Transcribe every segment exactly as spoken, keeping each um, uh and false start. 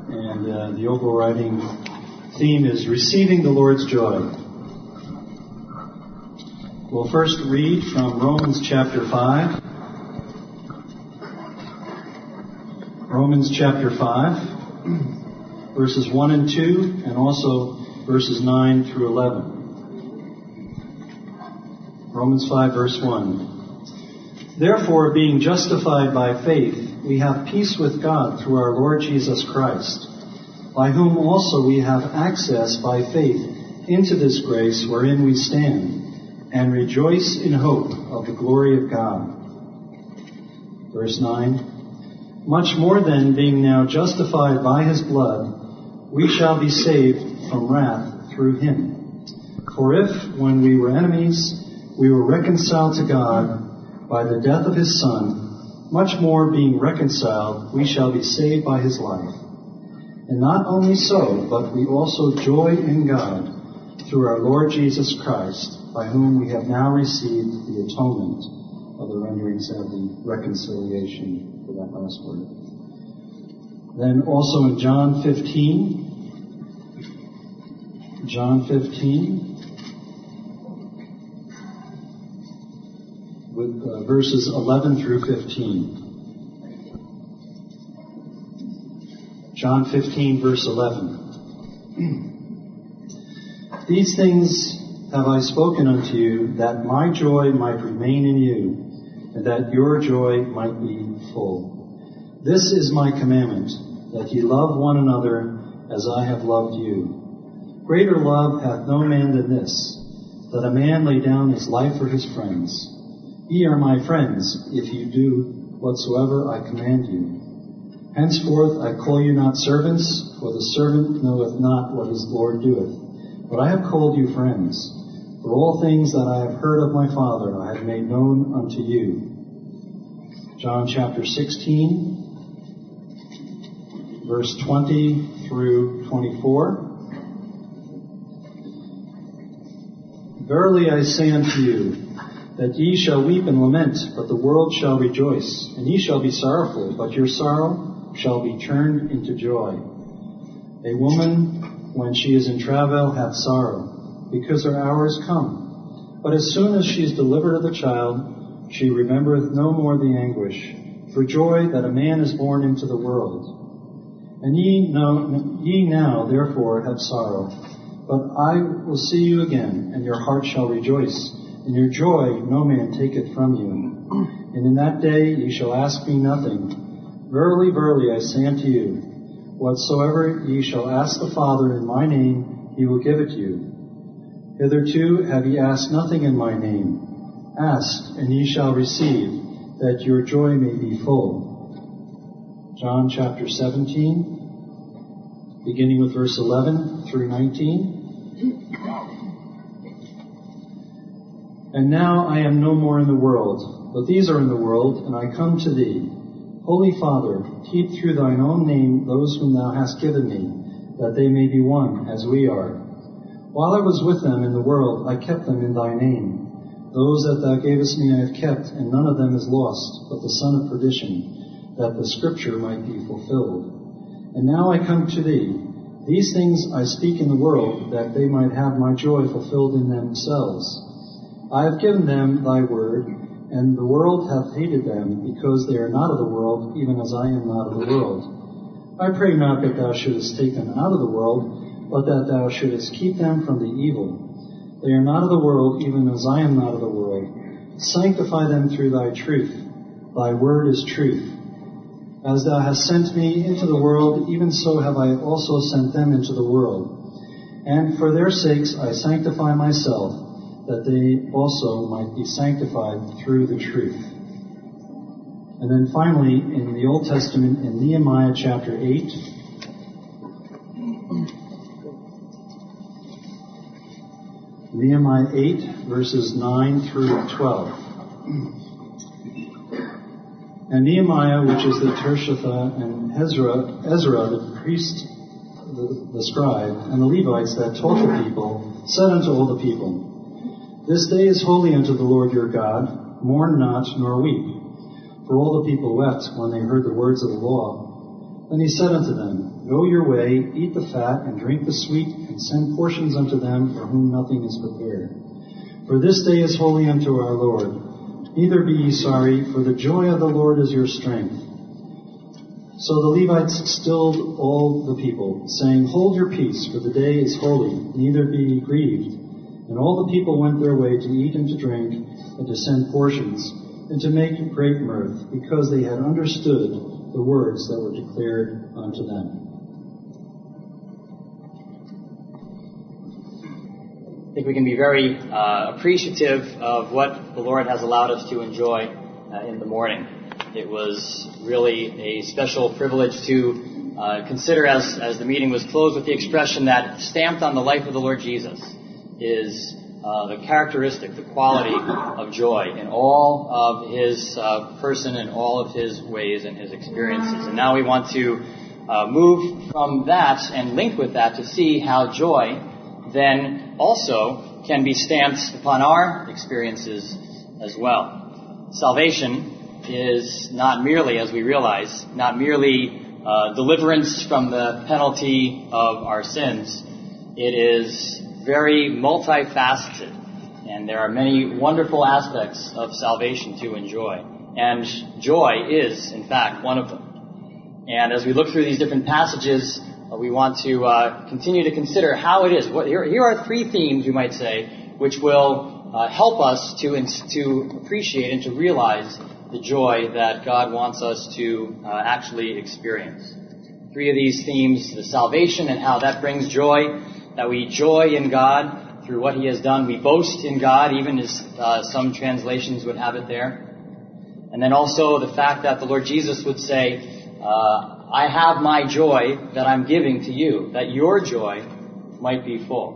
And uh, the overriding theme is Receiving the Lord's Joy. We'll first read from Romans chapter five. Romans chapter five, verses one and two, and also verses nine through eleven. Romans five, verse one. Therefore, being justified by faith, we have peace with God through our Lord Jesus Christ, by whom also we have access by faith into this grace wherein we stand, and rejoice in hope of the glory of God. Verse nine. Much more then, being now justified by his blood, we shall be saved from wrath through him. For if, when we were enemies, we were reconciled to God by the death of his Son, much more being reconciled, we shall be saved by his life. And not only so, but we also joy in God through our Lord Jesus Christ, by whom we have now received the atonement of the renderings of the reconciliation for that last word. Then also in John fifteen, John fifteen, with uh, verses eleven through fifteen. John fifteen, verse eleven. These things have I spoken unto you, that my joy might remain in you, and that your joy might be full. This is my commandment, that ye love one another as I have loved you. Greater love hath no man than this, that a man lay down his life for his friends. Ye are my friends, if you do whatsoever I command you. Henceforth I call you not servants, for the servant knoweth not what his Lord doeth. But I have called you friends. For all things that I have heard of my Father I have made known unto you. John chapter sixteen, verse twenty through twenty-four. Verily I say unto you, that ye shall weep and lament, but the world shall rejoice. And ye shall be sorrowful, but your sorrow shall be turned into joy. A woman, when she is in travail, hath sorrow, because her hour is come. But as soon as she is delivered of the child, she remembereth no more the anguish, for joy that a man is born into the world. And ye know, ye now, therefore, have sorrow. But I will see you again, and your heart shall rejoice, and your joy no man taketh from you. And in that day ye shall ask me nothing. Verily, verily, I say unto you, whatsoever ye shall ask the Father in my name, he will give it you. Hitherto have ye asked nothing in my name. Ask, and ye shall receive, that your joy may be full. John chapter seventeen, beginning with verse eleven through nineteen. And now I am no more in the world, but these are in the world, and I come to thee. Holy Father, keep through thine own name those whom thou hast given me, that they may be one, as we are. While I was with them in the world, I kept them in thy name. Those that thou gavest me I have kept, and none of them is lost, but the son of perdition, that the scripture might be fulfilled. And now I come to thee. These things I speak in the world, that they might have my joy fulfilled in themselves. I have given them thy word, and the world hath hated them, because they are not of the world, even as I am not of the world. I pray not that thou shouldest take them out of the world, but that thou shouldest keep them from the evil. They are not of the world, even as I am not of the world. Sanctify them through thy truth. Thy word is truth. As thou hast sent me into the world, even so have I also sent them into the world. And for their sakes I sanctify myself, that they also might be sanctified through the truth. And then finally, in the Old Testament, in Nehemiah chapter eight, Nehemiah eight, verses nine through twelve. And Nehemiah, which is the Tirshatha, and Ezra, Ezra the priest, the, the scribe, and the Levites that taught the people, said unto all the people, This day is holy unto the Lord your God. Mourn not, nor weep. For all the people wept when they heard the words of the law. Then he said unto them, Go your way, eat the fat, and drink the sweet, and send portions unto them for whom nothing is prepared. For this day is holy unto our Lord. Neither be ye sorry, for the joy of the Lord is your strength. So the Levites stilled all the people, saying, Hold your peace, for the day is holy, neither be ye grieved. And all the people went their way to eat and to drink, and to send portions, and to make great mirth, because they had understood the words that were declared unto them. I think we can be very uh, appreciative of what the Lord has allowed us to enjoy uh, in the morning. It was really a special privilege to uh, consider as, as the meeting was closed with the expression that stamped on the life of the Lord Jesus is uh, the characteristic, the quality of joy in all of his uh, person and all of his ways and his experiences. And now we want to uh, move from that and link with that to see how joy then also can be stamped upon our experiences as well. Salvation is not merely, as we realize, not merely uh, deliverance from the penalty of our sins. It is very multifaceted, and there are many wonderful aspects of salvation to enjoy. And joy is, in fact, one of them. And as we look through these different passages, Uh, we want to uh, continue to consider how it is. What, here, here are three themes, you might say, which will uh, help us to to appreciate and to realize the joy that God wants us to uh, actually experience. Three of these themes: the salvation and how that brings joy, that we joy in God through what He has done. We boast in God, even as uh, some translations would have it there. And then also the fact that the Lord Jesus would say, uh, I have my joy that I'm giving to you, that your joy might be full.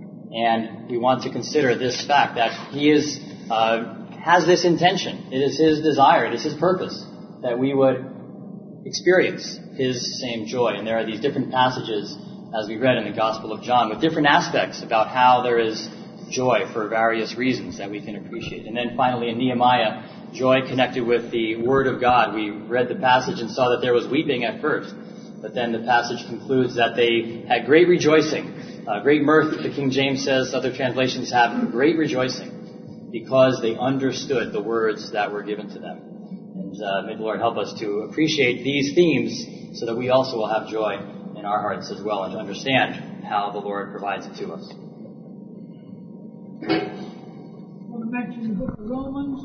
And we want to consider this fact that He is uh, has this intention. It is His desire, it is His purpose that we would experience His same joy. And there are these different passages, as we read in the Gospel of John, with different aspects about how there is joy for various reasons that we can appreciate. And then finally in Nehemiah, joy connected with the Word of God. We read the passage and saw that there was weeping at first, but then the passage concludes that they had great rejoicing, uh, great mirth, the King James says. Other translations have great rejoicing, because they understood the words that were given to them. And uh, may the Lord help us to appreciate these themes so that we also will have joy in our hearts as well, and to understand how the Lord provides it to us. Welcome back to the book of Romans.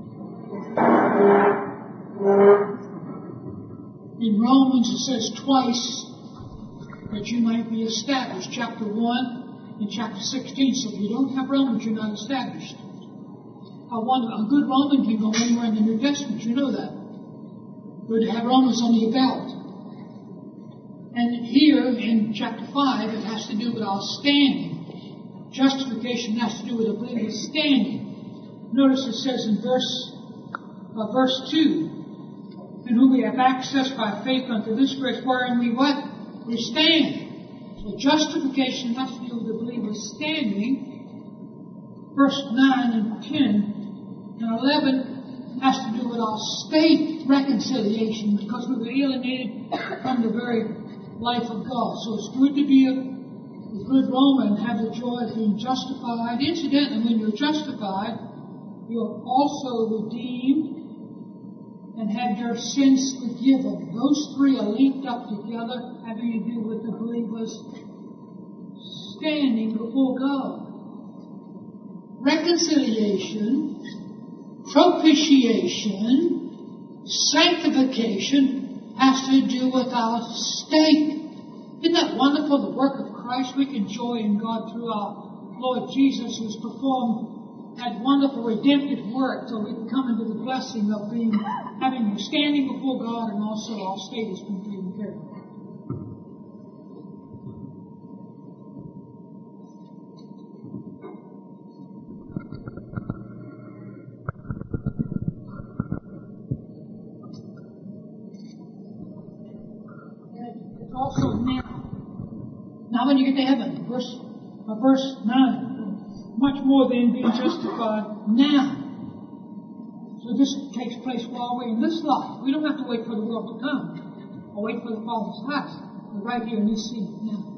In Romans it says twice that you might be established. Chapter one and chapter sixteen. So if you don't have Romans, you're not established. A, one, a good Roman can go anywhere in the New Testament. You know that. Good to have Romans under your belt. And here in chapter five, it has to do with our standing. Justification has to do with a believer's standing. Notice it says in verse Uh, verse two, in whom we have access by faith unto this grace, wherein we what? We stand. So justification has to do with the believer's standing. Verse nine and ten and eleven has to do with our state reconciliation, because we were alienated from the very life of God. So it's good to be a, a good Roman and have the joy of being justified. Incidentally, when you're justified, you're also redeemed and have your sins forgiven. Those three are linked up together, having to do with the believer's standing before God. Reconciliation, propitiation, sanctification has to do with our state. Isn't that wonderful, the work of Christ? We can joy in God through our Lord Jesus, who's performed that wonderful redemptive work, so we can come into the blessing of being, having you standing before God, and also our state has been taken care of. It's also now. Now when you get to heaven, verse, uh, verse nine. Much more than being justified now. So this takes place while we're in this life. We don't have to wait for the world to come or wait for the Father's house. right here in this scene now.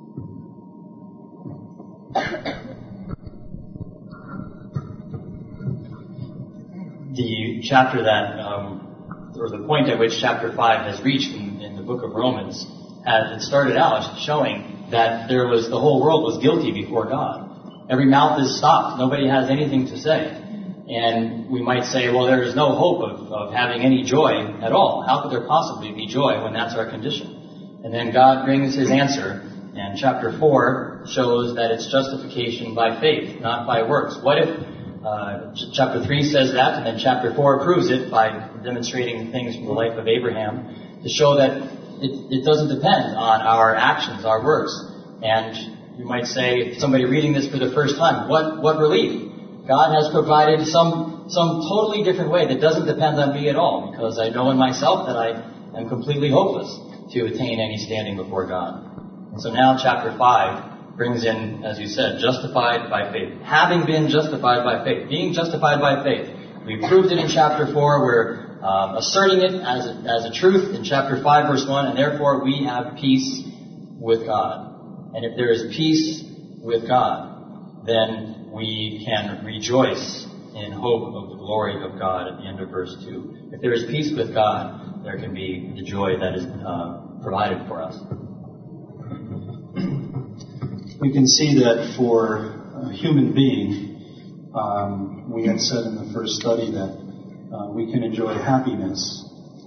The chapter that, um, or the point at which chapter five has reached in, in the book of Romans, has, it started out showing that there was, the whole world was guilty before God. Every mouth is stopped. Nobody has anything to say. And we might say, well, there is no hope of, of having any joy at all. How could there possibly be joy when that's our condition? And then God brings his answer, and chapter four shows that it's justification by faith, not by works. What if uh, ch- chapter three says that, and then chapter four proves it by demonstrating things from the life of Abraham to show that it, it doesn't depend on our actions, our works. And you might say, somebody reading this for the first time, what, what relief? God has provided some some totally different way that doesn't depend on me at all, because I know in myself that I am completely hopeless to attain any standing before God. And so now chapter five brings in, as you said, justified by faith. Having been justified by faith, being justified by faith. We proved it in chapter four. We're um, asserting it as a, as a truth in chapter five, verse one, and therefore we have peace with God. And if there is peace with God, then we can rejoice in hope of the glory of God at the end of verse two. If there is peace with God, there can be the joy that is uh, provided for us. We can see that for a human being, um, we had said in the first study that uh, we can enjoy happiness,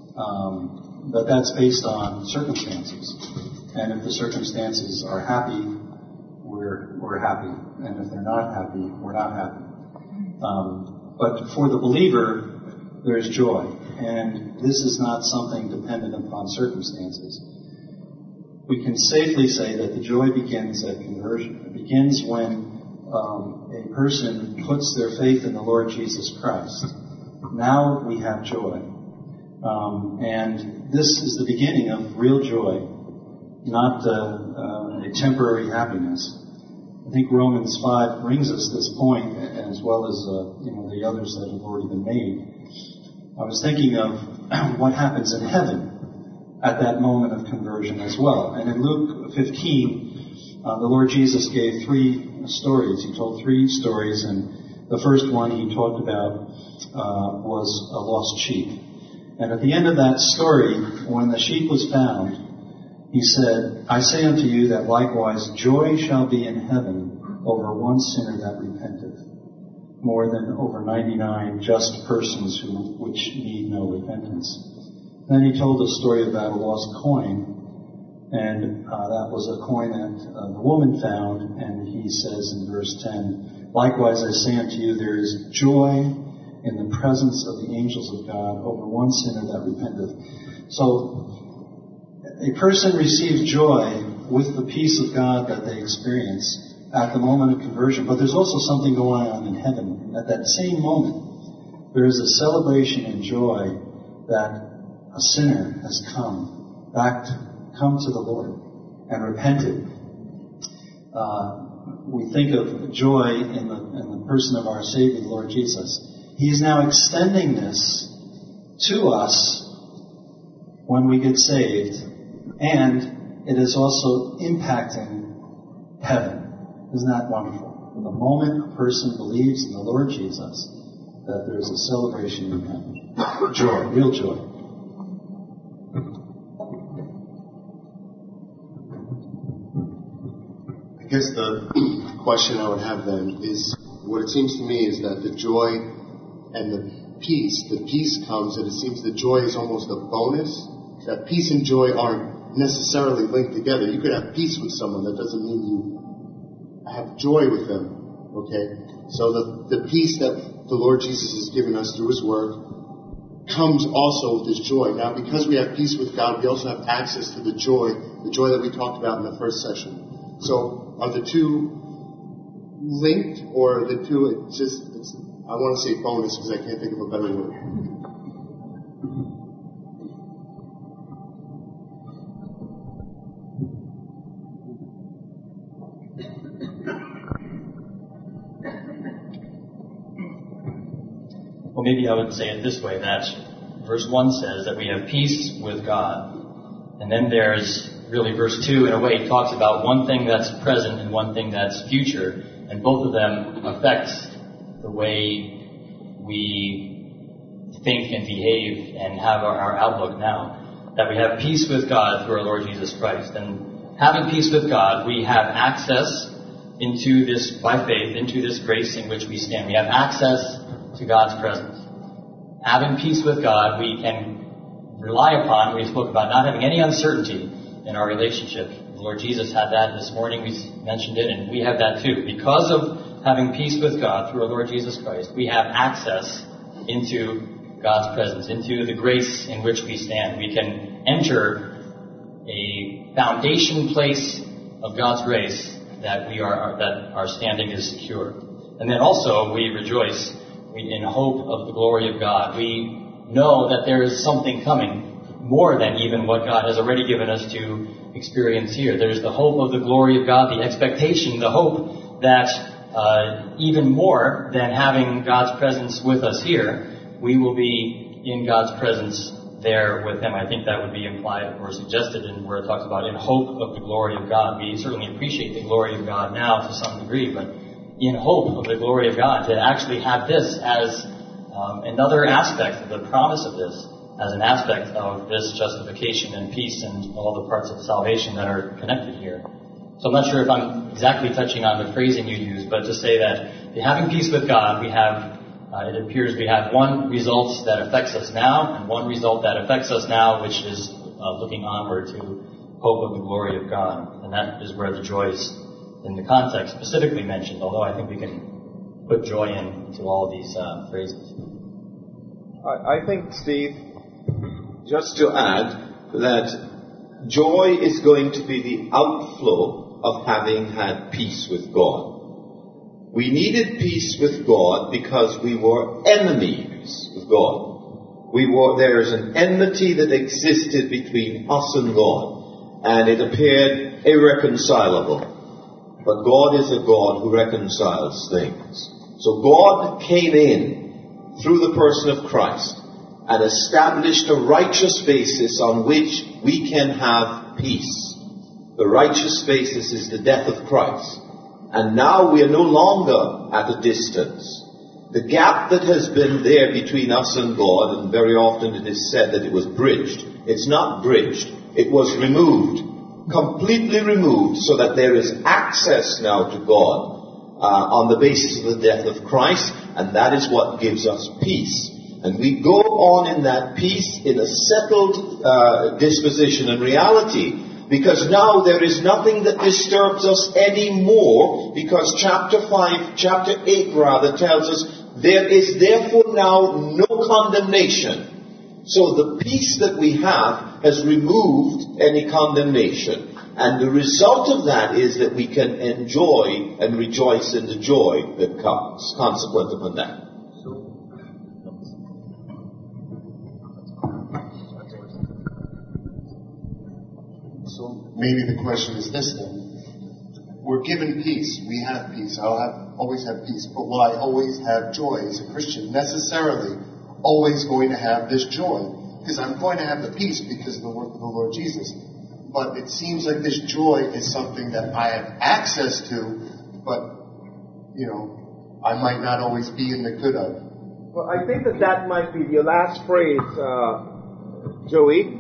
um, but that's based on circumstances. And if the circumstances are happy, we're, we're happy. And if they're not happy, we're not happy. Um, but for the believer, there's joy. And this is not something dependent upon circumstances. We can safely say that the joy begins at conversion. It begins when um, a person puts their faith in the Lord Jesus Christ. Now we have joy. Um, and this is the beginning of real joy, not uh, uh, a temporary happiness. I think Romans five brings us this point, as well as uh, you know the others that have already been made. I was thinking of what happens in heaven at that moment of conversion as well. And in Luke fifteen, uh, the Lord Jesus gave three stories. He told three stories, and the first one he talked about uh, was a lost sheep. And at the end of that story, when the sheep was found, he said, I say unto you that likewise joy shall be in heaven over one sinner that repenteth, more than over ninety-nine just persons who which need no repentance. Then he told a story about a lost coin, and uh, that was a coin that uh, the woman found, and he says in verse ten, likewise I say unto you, there is joy in the presence of the angels of God over one sinner that repenteth. So, a person receives joy with the peace of God that they experience at the moment of conversion. But there's also something going on in heaven. At that same moment, there is a celebration and joy that a sinner has come back, to, come to the Lord and repented. Uh, we think of joy in the, in the person of our Savior, the Lord Jesus. He is now extending this to us when we get saved. And it is also impacting heaven. Isn't that wonderful? The moment a person believes in the Lord Jesus, that there is a celebration in heaven. Joy, real joy. I guess the question I would have then is, what it seems to me is that the joy and the peace, the peace comes, and it seems the joy is almost a bonus. That peace and joy aren't necessarily linked together. You could have peace with someone. That doesn't mean you have joy with them. Okay? So the, the peace that the Lord Jesus has given us through His Word comes also with His joy. Now, because we have peace with God, we also have access to the joy, the joy that we talked about in the first session. So are the two linked, or the two, it's just, it's, I want to say bonus because I can't think of a better word. Well, maybe I would say it this way, that verse one says that we have peace with God. And then there's really verse two in a way talks about one thing that's present and one thing that's future, and both of them affect the way we think and behave and have our, our outlook now. That we have peace with God through our Lord Jesus Christ. And having peace with God, we have access into this, by faith, into this grace in which we stand. We have access to God's presence. Having peace with God, we can rely upon, we spoke about not having any uncertainty in our relationship. The Lord Jesus had that this morning, we mentioned it, and we have that too. Because of having peace with God through our Lord Jesus Christ, we have access into God's presence, into the grace in which we stand. We can enter a foundation place of God's grace that we are, that our standing is secure. And then also we rejoice in hope of the glory of God. We know that there is something coming more than even what God has already given us to experience here. There's the hope of the glory of God, the expectation, the hope that uh, even more than having God's presence with us here, we will be in God's presence there with Him. I think that would be implied or suggested in where it talks about in hope of the glory of God. We certainly appreciate the glory of God now to some degree, but in hope of the glory of God, to actually have this as um, another aspect of the promise of this, as an aspect of this justification and peace and all the parts of salvation that are connected here. So I'm not sure if I'm exactly touching on the phrasing you used, but to say that having peace with God, we have, uh, it appears we have one result that affects us now, and one result that affects us now, which is uh, looking onward to hope of the glory of God. And that is where the joy is in the context specifically mentioned, although I think we can put joy into all of these uh, phrases. I, I think, Steve, just to add, that joy is going to be the outflow of having had peace with God. We needed peace with God because we were enemies with God. We were, there is an enmity that existed between us and God, and it appeared irreconcilable. But God is a God who reconciles things. So God came in through the person of Christ and established a righteous basis on which we can have peace. The righteous basis is the death of Christ. And now we are no longer at a distance. The gap that has been there between us and God, and very often it is said that it was bridged. It's not bridged. It was removed. Completely removed, so that there is access now to God uh, on the basis of the death of Christ, and that is what gives us peace. And we go on in that peace in a settled uh, disposition and reality, because now there is nothing that disturbs us anymore, because chapter five, chapter eight rather, tells us there is therefore now no condemnation. So the peace that we have has removed any condemnation. And the result of that is that we can enjoy and rejoice in the joy that comes consequent upon that. So maybe the question is this then. We're given peace. We have peace. I'll have, always have peace. But will I always have joy as a Christian? Necessarily always going to have this joy. Because I'm going to have the peace because of the work of the Lord Jesus. But it seems like this joy is something that I have access to, but, you know, I might not always be in the good of. Well, I think that that might be your last phrase, uh, Joey.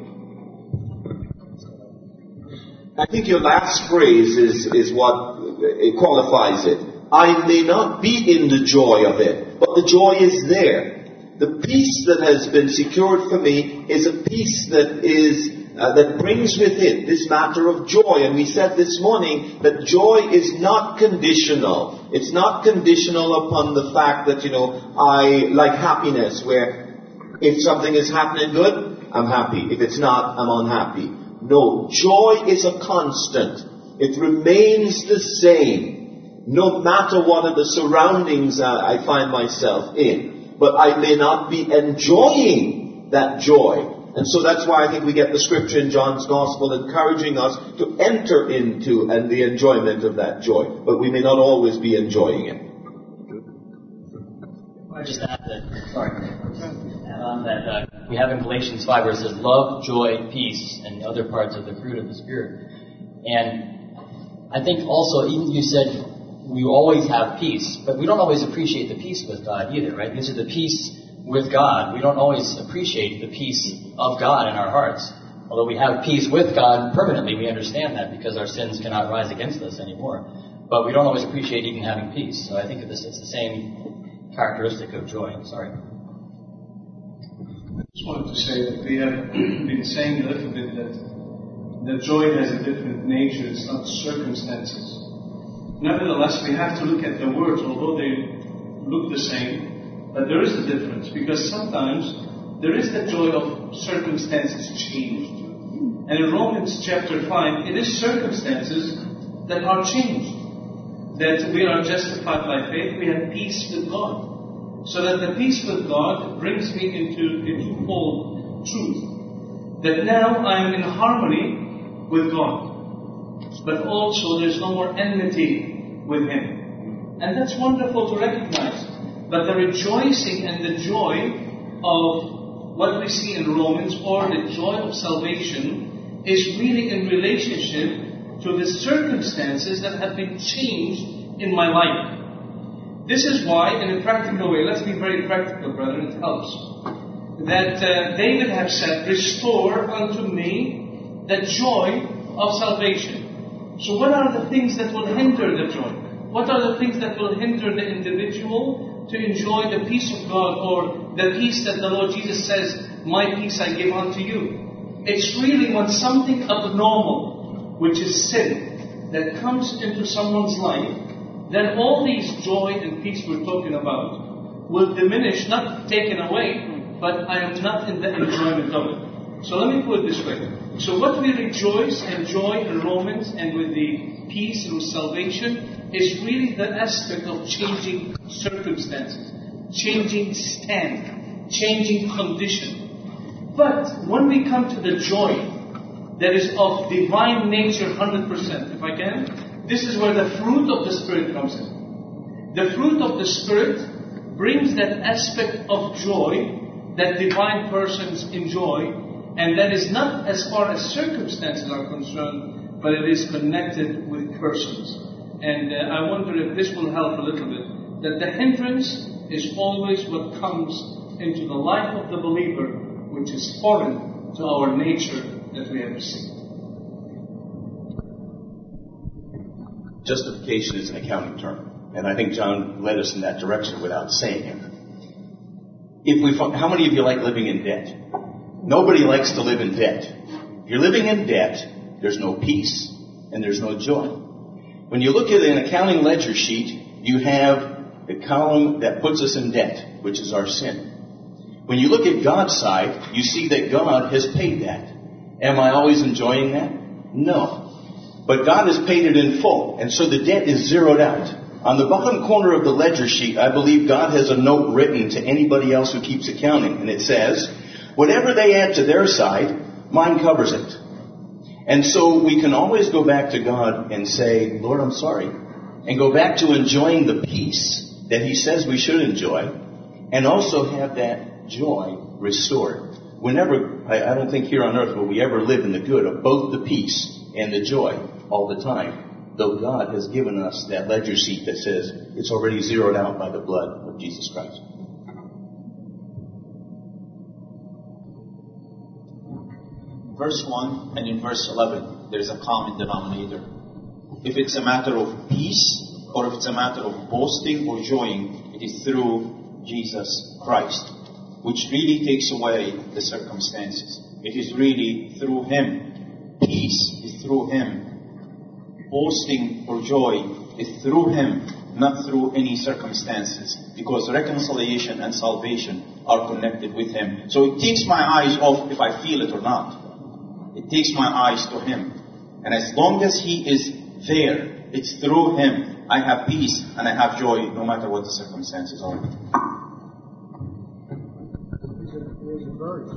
I think your last phrase is, is what it qualifies it. I may not be in the joy of it, but the joy is there. The peace that has been secured for me is a peace that is uh, that brings with it this matter of joy. And we said this morning that joy is not conditional. It's not conditional upon the fact that, you know, I like happiness, where if something is happening good, I'm happy. If it's not, I'm unhappy. No, joy is a constant. It remains the same, no matter what are the surroundings I find myself in. But I may not be enjoying that joy. And so that's why I think we get the scripture in John's Gospel encouraging us to enter into and the enjoyment of that joy. But we may not always be enjoying it. I just add that, sorry, add on that uh, we have in Galatians five where it says love, joy, peace, and the other parts of the fruit of the Spirit. And I think also, even you said we always have peace, but we don't always appreciate the peace with God either, right? This is the peace with God. We don't always appreciate the peace of God in our hearts. Although we have peace with God permanently, we understand that because our sins cannot rise against us anymore. But we don't always appreciate even having peace. So I think it's the same characteristic of joy. Sorry. I just wanted to say that we have been saying a little bit that, that joy has a different nature. It's not circumstances. Nevertheless, we have to look at the words, although they look the same, but there is a difference, because sometimes there is the joy of circumstances changed. And in Romans chapter five, it is circumstances that are changed. That we are justified by faith, we have peace with God. So that the peace with God brings me into a twofold truth. That now I am in harmony with God. But also there's no more enmity with Him. And that's wonderful to recognize. But the rejoicing and the joy of what we see in Romans, or the joy of salvation, is really in relationship to the circumstances that have been changed in my life. This is why, in a practical way, let's be very practical, brethren, it helps, that uh, David have said, restore unto me the joy of salvation. So what are the things that will hinder the joy? What are the things that will hinder the individual to enjoy the peace of God, or the peace that the Lord Jesus says, my peace I give unto you? It's really when something abnormal, which is sin, that comes into someone's life, then all these joy and peace we're talking about will diminish, not taken away, but I am not in the enjoyment of it. So let me put it this way. So what we rejoice and joy in Romans and with the peace through salvation is really the aspect of changing circumstances, changing stand, changing condition. But when we come to the joy that is of divine nature one hundred percent, if I can, this is where the fruit of the Spirit comes in. The fruit of the Spirit brings that aspect of joy that divine persons enjoy, and that is not as far as circumstances are concerned, but it is connected with persons. And uh, I wonder if this will help a little bit, that the hindrance is always what comes into the life of the believer, which is foreign to our nature that we have received. Justification is an accounting term, and I think John led us in that direction without saying it. If we, how many of you like living in debt? Nobody likes to live in debt. If you're living in debt, there's no peace and there's no joy. When you look at an accounting ledger sheet, you have the column that puts us in debt, which is our sin. When you look at God's side, you see that God has paid that. Am I always enjoying that? No. But God has paid it in full, and so the debt is zeroed out. On the bottom corner of the ledger sheet, I believe God has a note written to anybody else who keeps accounting, and it says, whatever they add to their side, mine covers it. And so we can always go back to God and say, Lord, I'm sorry, and go back to enjoying the peace that He says we should enjoy, and also have that joy restored. Whenever, I, I don't think here on earth will we ever live in the good of both the peace and the joy all the time, though God has given us that ledger sheet that says it's already zeroed out by the blood of Jesus Christ. Verse one and in verse eleven, there's a common denominator. If it's a matter of peace, or if it's a matter of boasting or joying, it is through Jesus Christ, which really takes away the circumstances. It is really through Him. Peace is through Him. Boasting or joy is through Him, not through any circumstances, because reconciliation and salvation are connected with Him. So it takes my eyes off if I feel it or not. It takes my eyes to Him. And as long as He is there, it's through Him I have peace and I have joy, no matter what the circumstances are. There's a verse.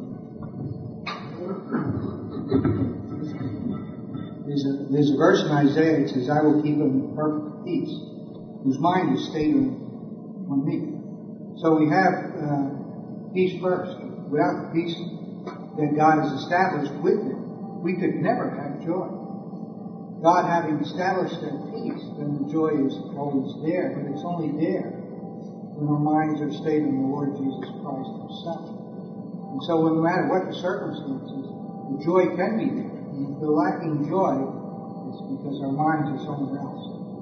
There's a, there's a verse in Isaiah that says, I will keep him in perfect peace, whose mind is stayed on, on me. So we have uh, peace first. Without the peace that God has established with it, we could never have joy. God having established that peace, then the joy is always there, but it's only there when our minds are stayed on the Lord Jesus Christ himself. And so no matter what the circumstances, the joy can be there. And if we're lacking joy, it's because our minds are somewhere else.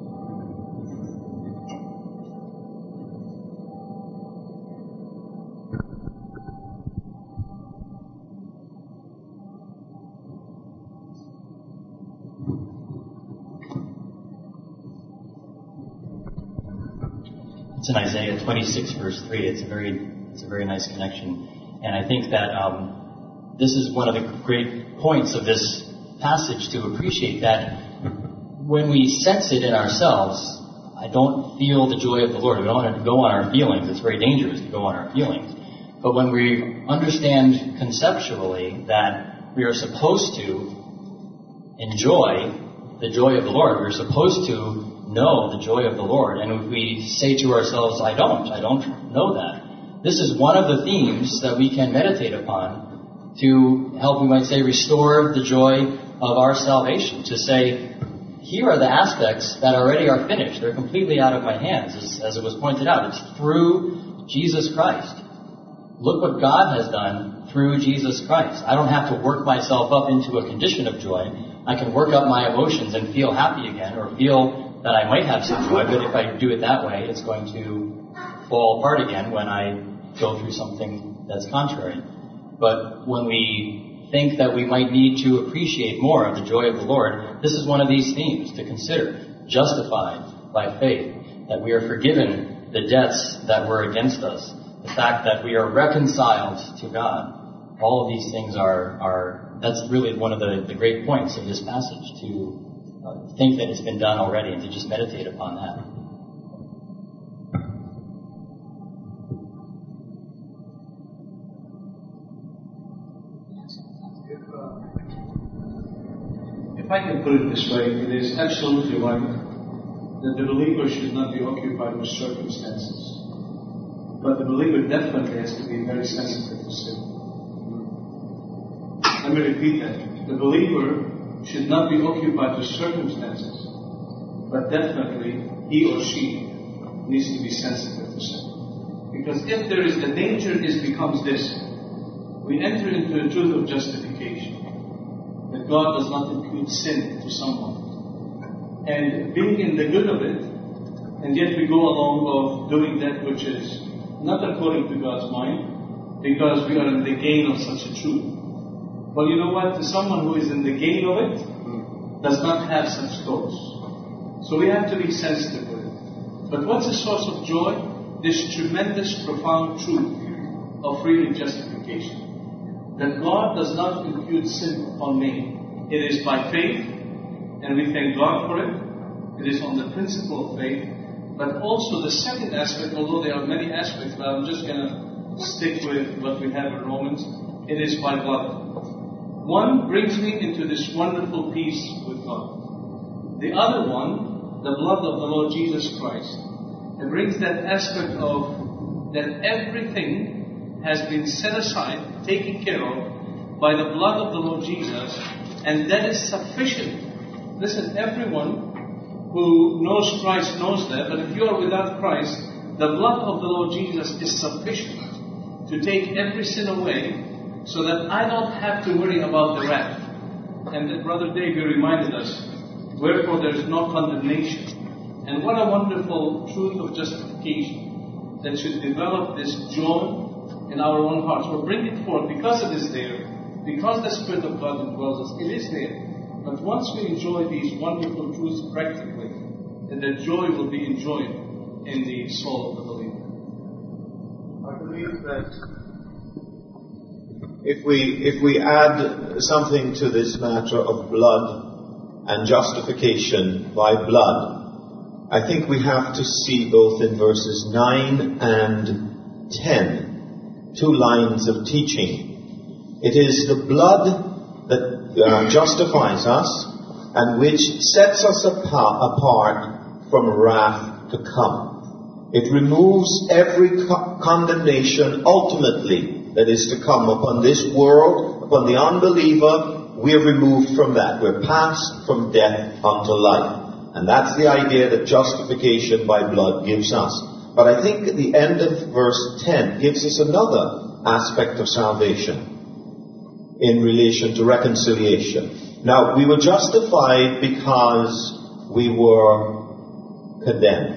It's in Isaiah twenty-six, verse three. It's a very, it's a very nice connection, and I think that um, this is one of the great points of this passage to appreciate that when we sense it in ourselves, I don't feel the joy of the Lord. We don't want to go on our feelings. It's very dangerous to go on our feelings. But when we understand conceptually that we are supposed to enjoy the joy of the Lord, we're supposed to know the joy of the Lord. And if we say to ourselves, I don't, I don't know that. This is one of the themes that we can meditate upon to help, we might say, restore the joy of our salvation. To say, here are the aspects that already are finished. They're completely out of my hands, as, as it was pointed out. It's through Jesus Christ. Look what God has done through Jesus Christ. I don't have to work myself up into a condition of joy. I can work up my emotions and feel happy again, or feel that I might have some joy, but if I do it that way, it's going to fall apart again when I go through something that's contrary. But when we think that we might need to appreciate more of the joy of the Lord, this is one of these themes to consider. Justified by faith, that we are forgiven the debts that were against us, the fact that we are reconciled to God. All of these things are, are that's really one of the, the great points of this passage, to uh, think that it's been done already and to just meditate upon that. If, uh, if I can put it this way, it is absolutely right that the believer should not be occupied with circumstances. But the believer definitely has to be very sensitive to sin. Let me repeat that. The believer should not be occupied with circumstances, but definitely he or she needs to be sensitive to sin. Because if there is, the danger is becomes this. We enter into a truth of justification, that God does not impute sin to someone. And being in the good of it, and yet we go along of doing that which is not according to God's mind, because we are in the gain of such a truth. Well, you know what? To someone who is in the gain of it, does not have such thoughts. So we have to be sensitive with it. But what's the source of joy? This tremendous, profound truth of freely justification. That God does not impute sin upon me. It is by faith, and we thank God for it. It is on the principle of faith. But also the second aspect, although there are many aspects, but I'm just going to stick with what we have in Romans. It is by blood. One brings me into this wonderful peace with God. The other one, the blood of the Lord Jesus Christ, it brings that aspect of that everything has been set aside, taken care of by the blood of the Lord Jesus, and that is sufficient. Listen, everyone who knows Christ knows that, but if you are without Christ, the blood of the Lord Jesus is sufficient to take every sin away, so that I don't have to worry about the wrath. And that Brother Dave reminded us, wherefore there is no condemnation. And what a wonderful truth of justification that should develop this joy in our own hearts, or bring it forth, because it is there, because the Spirit of God indwells us, it is there. But once we enjoy these wonderful truths practically, then the joy will be enjoyed in the soul of the believer. I believe that If we, if we add something to this matter of blood and justification by blood, I think we have to see both in verses nine and ten, two lines of teaching. It is the blood that uh, justifies us and which sets us apart, apart from wrath to come. It removes every co- condemnation ultimately that is to come upon this world, upon the unbeliever, we're removed from that. We're passed from death unto life. And that's the idea that justification by blood gives us. But I think at the end of verse ten gives us another aspect of salvation in relation to reconciliation. Now, we were justified because we were condemned.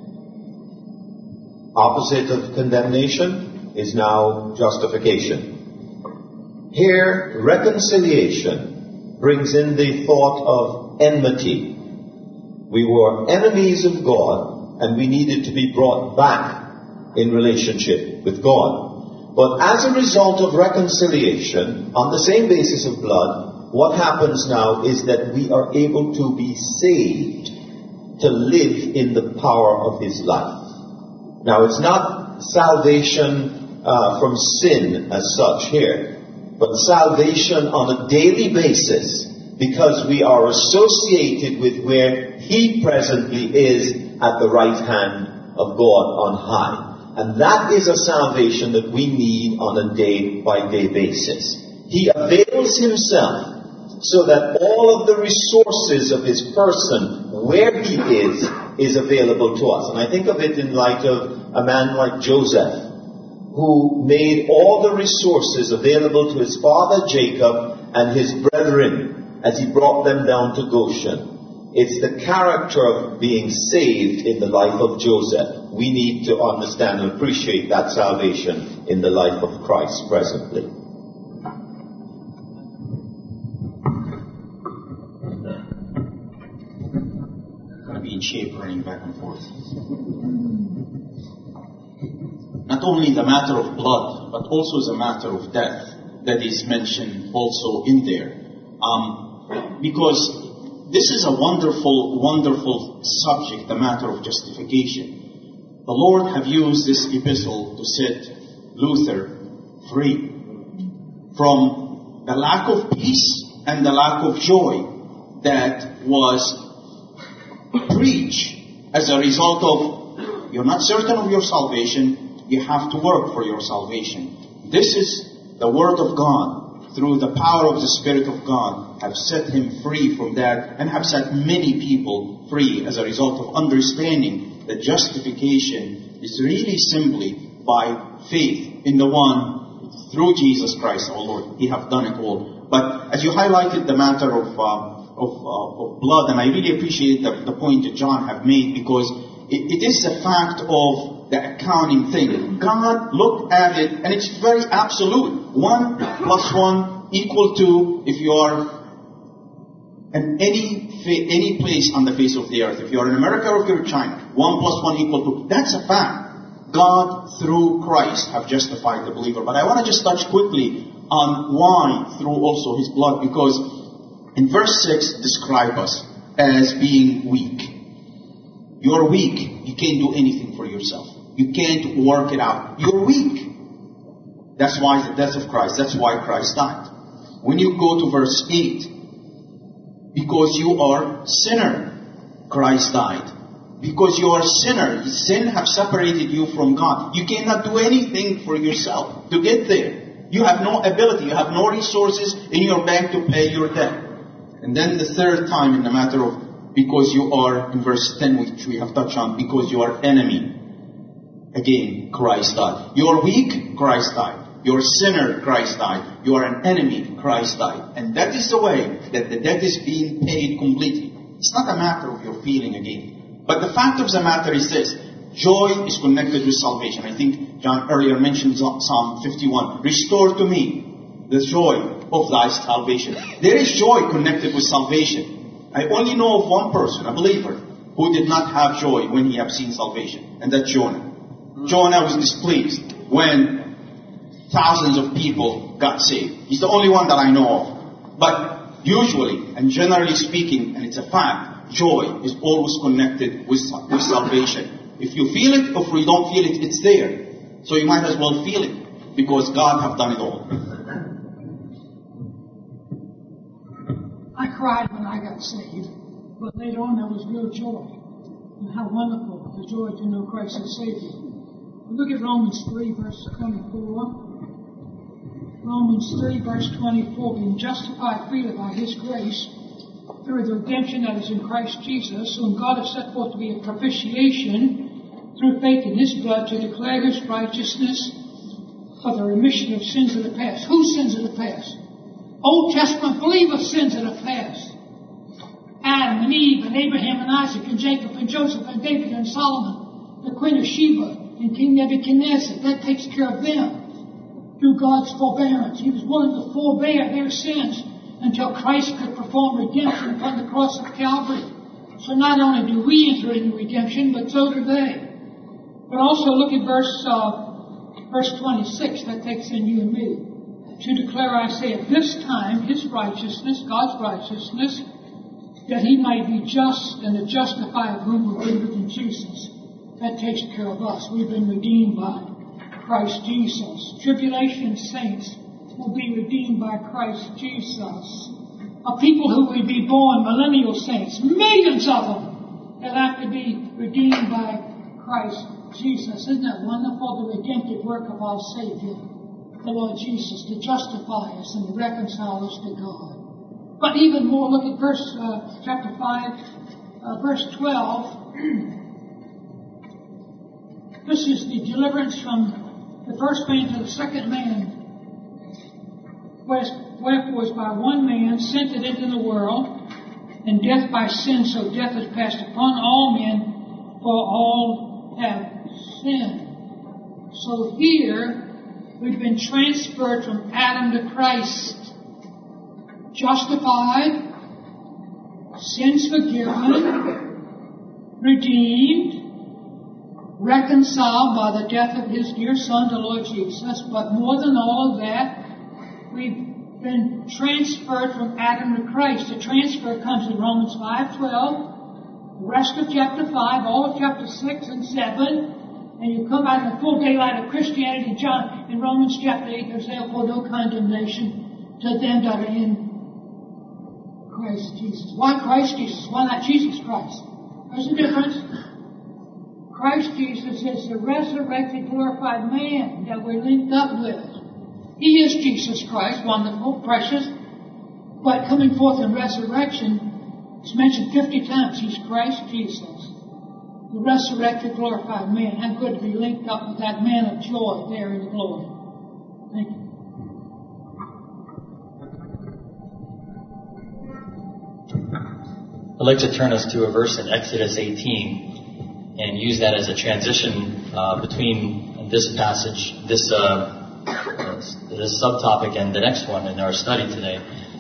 Opposite of condemnation is now justification. Here, reconciliation brings in the thought of enmity. We were enemies of God, and we needed to be brought back in relationship with God. But as a result of reconciliation, on the same basis of blood, what happens now is that we are able to be saved to live in the power of His life. Now, it's not salvation uh, from sin as such here, but salvation on a daily basis, because we are associated with where He presently is at the right hand of God on high. And that is a salvation that we need on a day-by-day basis. He avails Himself so that all of the resources of His person, where He is, is available to us. And I think of it in light of a man like Joseph, who made all the resources available to his father Jacob and his brethren as he brought them down to Goshen. It's the character of being saved in the life of Joseph. We need to understand and appreciate that salvation in the life of Christ presently. In shape, running back and forth. Not only the matter of blood, but also the matter of death that is mentioned also in there. Um, because this is a wonderful, wonderful subject, the matter of justification. The Lord have used this epistle to set Luther free from the lack of peace and the lack of joy that was preach as a result of you're not certain of your salvation, you have to work for your salvation. This is the Word of God, through the power of the Spirit of God, have set him free from that and have set many people free as a result of understanding that justification is really simply by faith in the one through Jesus Christ our Lord. He have done it all. But as you highlighted the matter of uh, Of, uh, of blood, and I really appreciate the, the point that John have made, because it, it is a fact of the accounting thing. God looked at it, and it's very absolute. One plus one equal to, if you are in any any place on the face of the earth, if you are in America or if you're in China, one plus one equal to. That's a fact. God, through Christ, have justified the believer. But I want to just touch quickly on why through also His blood, because in verse six, describe us as being weak. You're weak. You can't do anything for yourself. You can't work it out. You're weak. That's why the death of Christ. That's why Christ died. When you go to verse eight, because you are sinner, Christ died. Because you are sinner, sin have separated you from God. You cannot do anything for yourself to get there. You have no ability. You have no resources in your bank to pay your debt. And then the third time in the matter of, because you are, in verse ten, which we have touched on, because you are enemy. Again, Christ died. You are weak, Christ died. You are a sinner, Christ died. You are an enemy, Christ died. And that is the way that the debt is being paid completely. It's not a matter of your feeling again. But the fact of the matter is this. Joy is connected with salvation. I think John earlier mentioned Psalm fifty-one. Restore to me the joy of thy salvation. There is joy connected with salvation. I only know of one person, a believer, who did not have joy when he have seen salvation, and that's Jonah. Jonah was displeased when thousands of people got saved. He's the only one that I know of. But usually, and generally speaking, and it's a fact, joy is always connected with, with salvation. If you feel it, or if you don't feel it, it's there. So you might as well feel it, because God have done it all. I cried when I got saved, but later on there was real joy. And how wonderful the joy to know Christ as Savior. Look at Romans three, verse twenty-four. Romans three, verse twenty-four, being justified freely by His grace through the redemption that is in Christ Jesus, whom God has set forth to be a propitiation through faith in His blood to declare His righteousness for the remission of sins of the past. Whose sins of the past? Old Testament believers' sins of the past. Adam and Eve and Abraham and Isaac and Jacob and Joseph and David and Solomon, the Queen of Sheba and King Nebuchadnezzar. That takes care of them through God's forbearance. He was willing to forbear their sins until Christ could perform redemption upon the cross of Calvary. So not only do we enter into redemption, but so do they. But also look at verse uh, verse twenty-six. That takes in you and me. To declare, I say, at this time, His righteousness, God's righteousness, that He might be just and the justifier of whom we believe in Jesus. That takes care of us. We've been redeemed by Christ Jesus. Tribulation saints will be redeemed by Christ Jesus. A people who will be born, millennial saints, millions of them, they'll have to be redeemed by Christ Jesus. Isn't that wonderful, the redemptive work of our Savior, the Lord Jesus, to justify us and to reconcile us to God. But even more, look at verse uh, chapter five, uh, verse twelve. This is the deliverance from the first man to the second man. Wherefore is by one man sin entered into the world, and death by sin, so death is passed upon all men, for all have sinned. So here, we've been transferred from Adam to Christ. Justified, sins forgiven, redeemed, reconciled by the death of His dear Son, the Lord Jesus. But more than all of that, we've been transferred from Adam to Christ. The transfer comes in Romans five twelve, the rest of chapter five, all of chapter six and seven, and you come out in the full daylight of Christianity. John, in Romans chapter eight, there's therefore no condemnation to them that are in Christ Jesus. Why Christ Jesus? Why not Jesus Christ? There's a difference. Christ Jesus is the resurrected, glorified man that we're linked up with. He is Jesus Christ, wonderful, precious, but coming forth in resurrection, it's mentioned fifty times. He's Christ Jesus, the resurrected, glorified man. How good to be linked up with that man of joy there in the glory. Thank you. I'd like to turn us to a verse in Exodus eighteen and use that as a transition uh, between this passage, this uh, this subtopic, and the next one in our study today.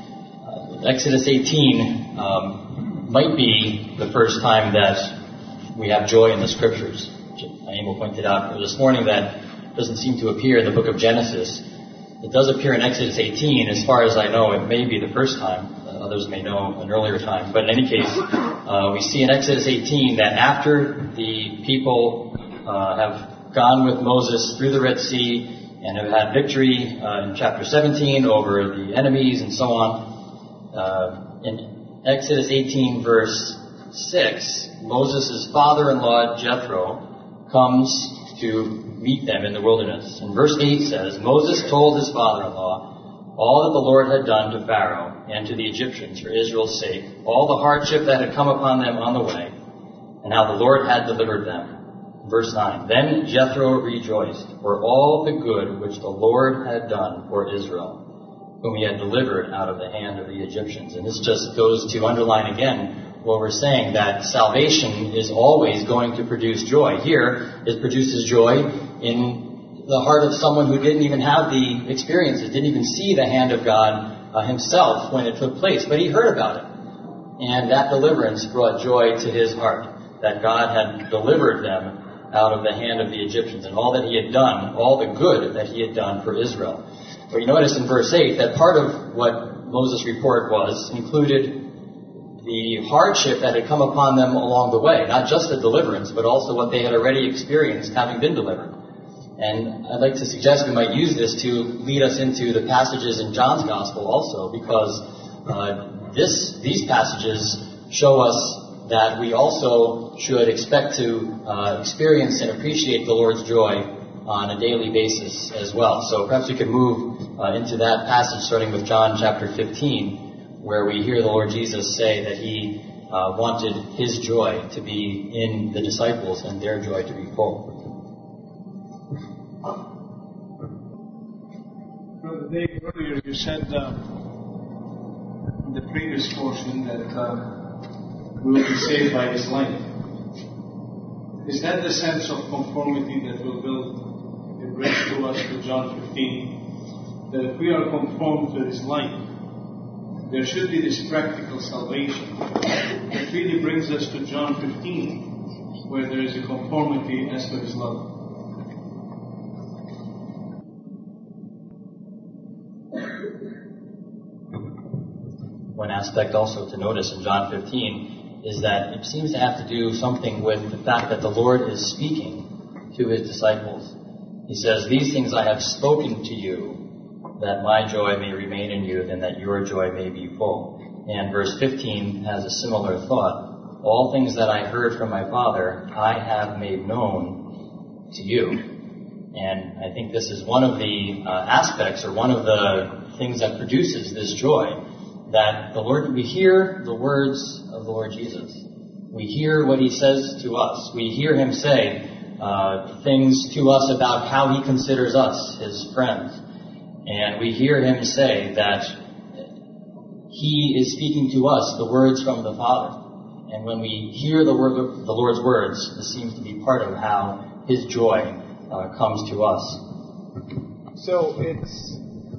Uh, Exodus eighteen um, might be the first time that we have joy in the Scriptures. Emil pointed out this morning that doesn't seem to appear in the book of Genesis. It does appear in Exodus eighteen. As far as I know, it may be the first time. Others may know an earlier time. But in any case, uh, we see in Exodus eighteen that after the people uh, have gone with Moses through the Red Sea and have had victory uh, in chapter seventeen over the enemies and so on, uh, in Exodus eighteen verse six, Moses' father-in-law Jethro comes to meet them in the wilderness. And verse eight says, Moses told his father-in-law all that the Lord had done to Pharaoh and to the Egyptians for Israel's sake, all the hardship that had come upon them on the way, and how the Lord had delivered them. Verse nine, then Jethro rejoiced for all the good which the Lord had done for Israel, whom He had delivered out of the hand of the Egyptians. And this just goes to underline again what we're saying, that salvation is always going to produce joy. Here, it produces joy in the heart of someone who didn't even have the experiences, didn't even see the hand of God uh, himself when it took place, but he heard about it. And that deliverance brought joy to his heart, that God had delivered them out of the hand of the Egyptians, and all that He had done, all the good that He had done for Israel. But you notice in verse eight that part of what Moses' report was included the hardship that had come upon them along the way, not just the deliverance, but also what they had already experienced having been delivered. And I'd like to suggest we might use this to lead us into the passages in John's Gospel also, because uh, this these passages show us that we also should expect to uh, experience and appreciate the Lord's joy on a daily basis as well. So perhaps we could move uh, into that passage starting with John chapter fifteen, where we hear the Lord Jesus say that he uh, wanted his joy to be in the disciples and their joy to be full. Brother Dave, earlier you said uh, in the previous portion that uh, we will be saved by his life. Is that the sense of conformity that will build, it brings to us to John fifteen? That if we are conformed to his life, there should be this practical salvation that really brings us to John fifteen, where there is a conformity as to his love. One aspect also to notice in John fifteen is that it seems to have to do something with the fact that the Lord is speaking to his disciples. He says, "These things I have spoken to you, that my joy may remain in you, and that your joy may be full." And verse fifteen has a similar thought. "All things that I heard from my Father, I have made known to you." And I think this is one of the uh, aspects, or one of the things that produces this joy, that the Lord, we hear the words of the Lord Jesus. We hear what he says to us. We hear him say uh, things to us about how he considers us, his friends. And we hear him say that he is speaking to us the words from the Father. And when we hear the word, the Lord's words, this seems to be part of how his joy uh, comes to us. So it's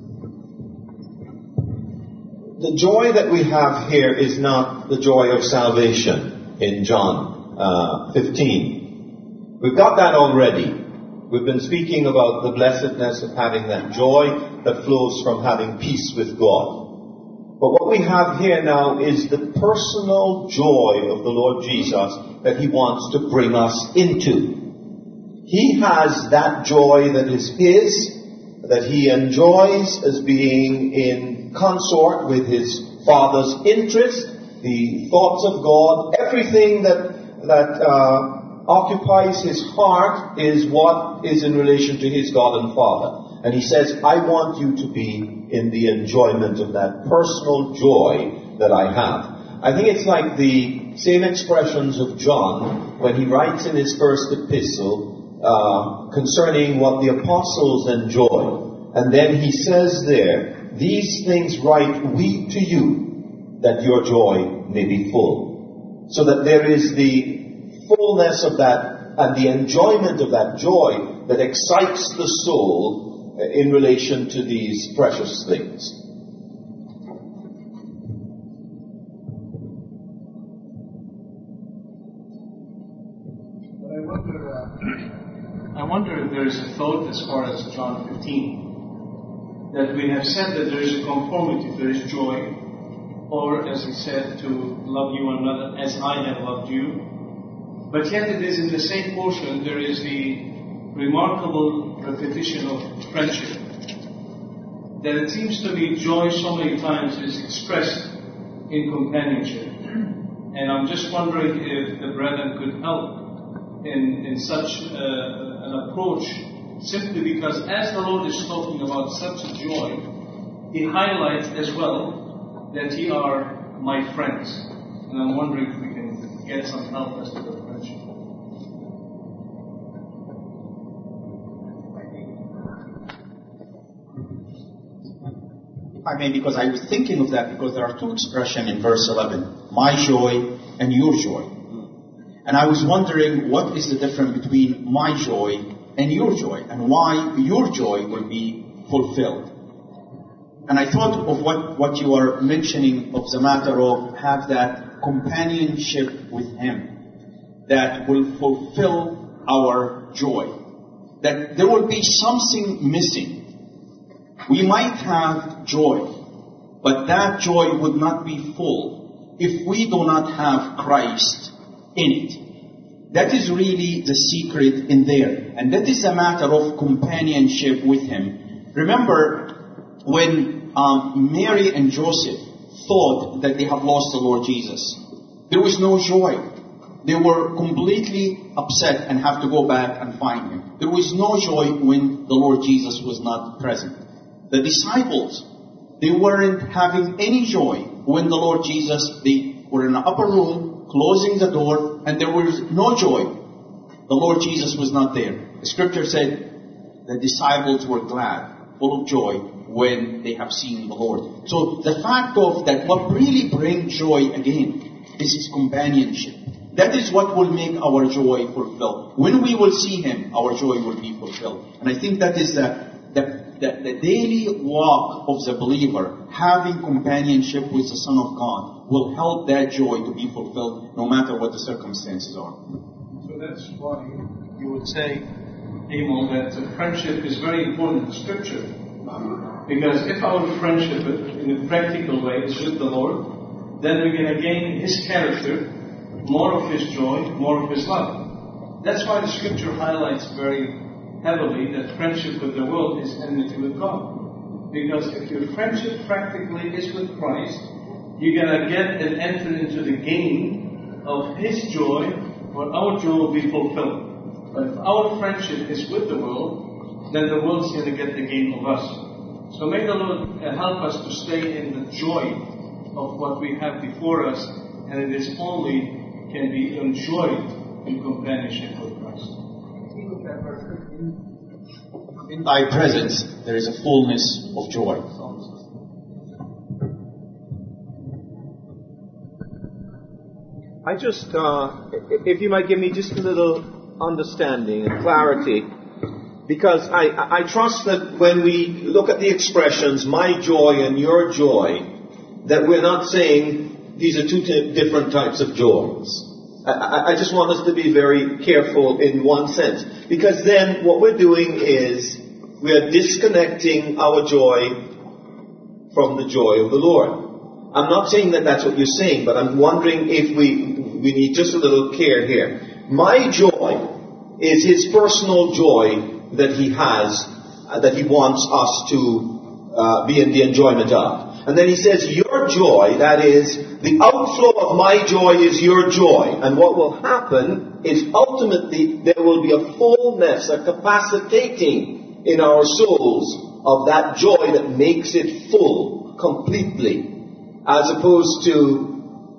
the joy that we have here is not the joy of salvation in John uh, fifteen. We've got that already. We've been speaking about the blessedness of having that joy that flows from having peace with God. But what we have here now is the personal joy of the Lord Jesus that he wants to bring us into. He has that joy that is his, that he enjoys as being in consort with his Father's interest, the thoughts of God. Everything that that uh, occupies his heart is what is in relation to his God and Father. And he says, I want you to be in the enjoyment of that personal joy that I have. I think it's like the same expressions of John when he writes in his first epistle uh, concerning what the apostles enjoy. And then he says there, these things write we to you, that your joy may be full. So that there is the fullness of that and the enjoyment of that joy that excites the soul in relation to these precious things. But I wonder, uh, I wonder if there is a thought as far as John fifteen, that we have said that there is a conformity to his joy, or as he said, to love you one another as I have loved you. But yet it is in the same portion there is the remarkable repetition of friendship. That it seems to me joy so many times is expressed in companionship. And I'm just wondering if the brethren could help in, in such uh, an approach, simply because as the Lord is talking about such a joy, he highlights as well that ye are my friends. And I'm wondering if we can get some help as to the friendship. I mean, because I was thinking of that, because there are two expressions in verse eleven, my joy and your joy. And I was wondering, what is the difference between my joy and your joy, and why your joy will be fulfilled? And I thought of what, what you are mentioning of the matter of have that companionship with him that will fulfill our joy. That there will be something missing. We might have joy, but that joy would not be full if we do not have Christ in it. That is really the secret in there. And that is a matter of companionship with him. Remember when um, Mary and Joseph thought that they have lost the Lord Jesus. There was no joy. they were completely upset and have to go back and find him. There was no joy when the Lord Jesus was not present. The disciples, they weren't having any joy when the Lord Jesus, they were in the upper room, closing the door, and there was no joy. The Lord Jesus was not there. The scripture said the disciples were glad, full of joy, when they have seen the Lord. So the fact of that, what really brings joy again is His companionship. That is what will make our joy fulfilled. When we will see Him, our joy will be fulfilled. And I think that is the, the, the, the daily walk of the believer, having companionship with the Son of God, will help that joy to be fulfilled no matter what the circumstances are. So that's why you would say, Emil, that friendship is very important in Scripture. Because if our friendship in a practical way is with the Lord, then we're going to gain His character, more of His joy, more of His love. That's why the Scripture highlights very heavily that friendship with the world is enmity with God. Because if your friendship practically is with Christ, you're going to get and enter into the gain of His joy, or our joy will be fulfilled. But if our friendship is with the world, then the world's going to get the gain of us. So may the Lord help us to stay in the joy of what we have before us, and it is only can be enjoyed in companionship with Christ. In Thy presence, there is a fullness of joy. I just, uh, if you might give me just a little understanding and clarity, because I, I trust that when we look at the expressions, my joy and your joy, that we're not saying these are two t- different types of joys. I, I just want us to be very careful in one sense, because then what we're doing is we are disconnecting our joy from the joy of the Lord. I'm not saying that that's what you're saying, but I'm wondering if we we need just a little care here. My joy is His personal joy that He has, uh, that He wants us to uh, be in the enjoyment of. And then He says, your joy, that is, the outflow of my joy is your joy. And what will happen is ultimately there will be a fullness, a capacitating in our souls of that joy that makes it full, completely, as opposed to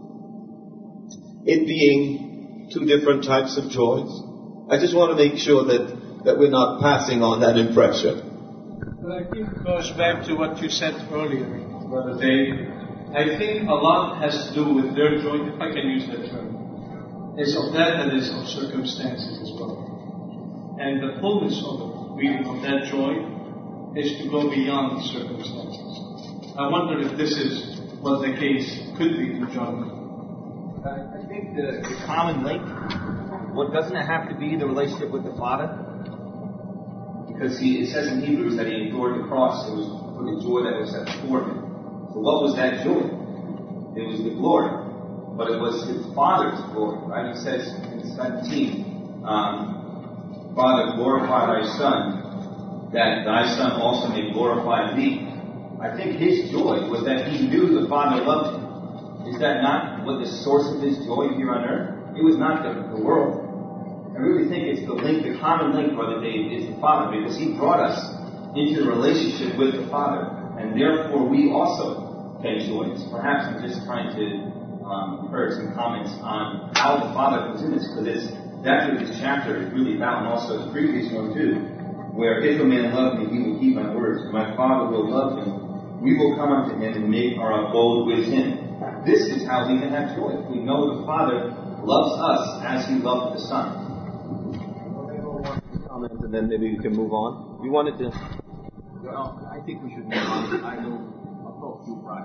it being two different types of joys. I just want to make sure that, that we're not passing on that impression. But I think it goes back to what you said earlier, Brother Dave. I think a lot has to do with their joy, if I can use that term, is of that that is of circumstances as well. And the fullness of it, really, of that joy is to go beyond circumstances. I wonder if this is what the case could be for John. I think the, the common link, what doesn't it have to be the relationship with the Father? Because he, it says in Hebrews that he endured the cross. It was for the joy that was set before him. So what was that joy? It was the glory. But it was his Father's glory, right? He says in seventeen, um, Father, glorify thy Son, that thy Son also may glorify thee. I think his joy was that he knew the Father loved him. Is that not what the source of his joy here on earth? It was not the, the world. I really think it's the link, the common link, Brother Dave, is the Father, because He brought us into the relationship with the Father, and therefore we also can joy. So perhaps I'm just trying to um, encourage some comments on how the Father comes in this, because it's that's what this chapter is really about, and also the previous one too, where if a man love me, he will keep my words. My Father will love him. We will come unto him and make our abode with him. This is how we can have joy. We know the Father loves us as He loved the Son. Comment, and then maybe we can move on. We wanted to. Well, I think we should move on. I know I'll talk too right.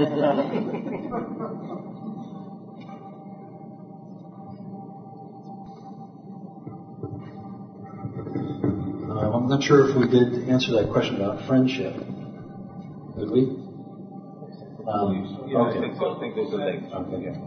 Uh, I'm not sure if we did answer that question about friendship. Did we? Um, Yeah, okay. I think so. I think those are things. Okay.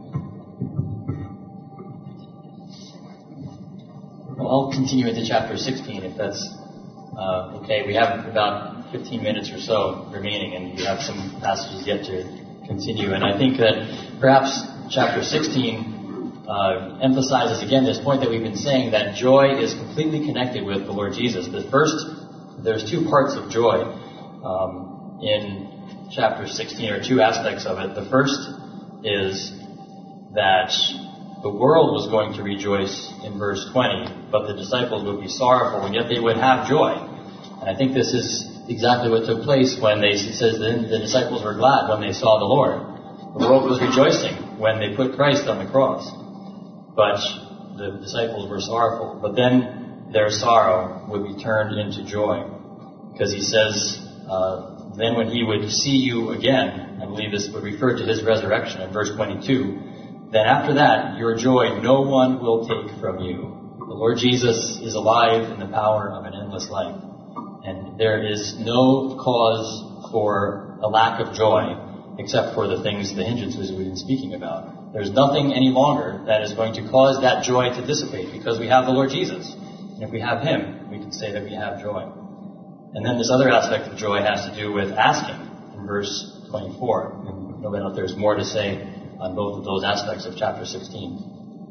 Well, I'll continue into chapter sixteen if that's uh, okay. We have about fifteen minutes or so remaining, and you have some passages yet to continue. And I think that perhaps chapter sixteen uh, emphasizes again this point that we've been saying, that joy is completely connected with the Lord Jesus. But first, there's two parts of joy um, in chapter sixteen, or two aspects of it. The first is that the world was going to rejoice in verse twenty, but the disciples would be sorrowful, and yet they would have joy. And I think this is exactly what took place when they, it says the, the disciples were glad when they saw the Lord. The world was rejoicing when they put Christ on the cross, but the disciples were sorrowful. But then their sorrow would be turned into joy, because he says, uh, then when he would see you again, I believe this would refer to his resurrection in verse twenty-two, then after that, your joy no one will take from you. The Lord Jesus is alive in the power of an endless life. And there is no cause for a lack of joy except for the things, the hindrances we've been speaking about. There's nothing any longer that is going to cause that joy to dissipate, because we have the Lord Jesus. And if we have him, we can say that we have joy. And then this other aspect of joy has to do with asking in verse twenty-four. And no doubt if there's more to say on both of those aspects of chapter sixteen.